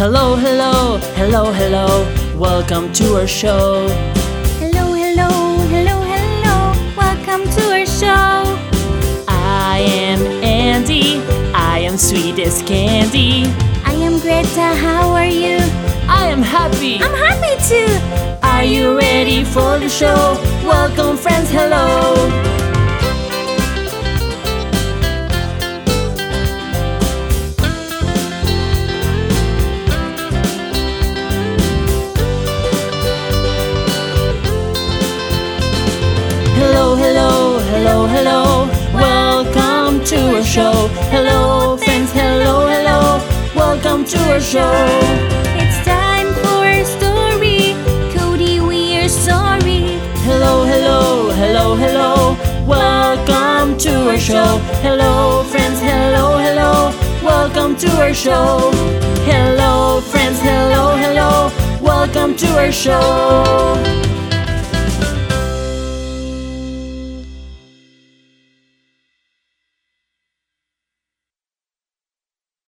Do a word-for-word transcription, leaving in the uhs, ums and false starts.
Hello, hello, hello, hello. Welcome to our show. Hello, hello, hello, hello. Welcome to our show. I am Andy. I am sweet as candy. I am Greta. How are you? I am happy. I'm happy too. Are you ready for the show? Welcome, friends. Hello. Hello, hello, hello, hello. Welcome to our show. Hello, friends. Hello, hello. Welcome to our show. It's time for a story. Cody, we are sorry. Hello, hello, hello, hello. Welcome to our show. Hello, friends. Hello, hello. Welcome to our show. Hello, friends. Hello, hello. Welcome to our show.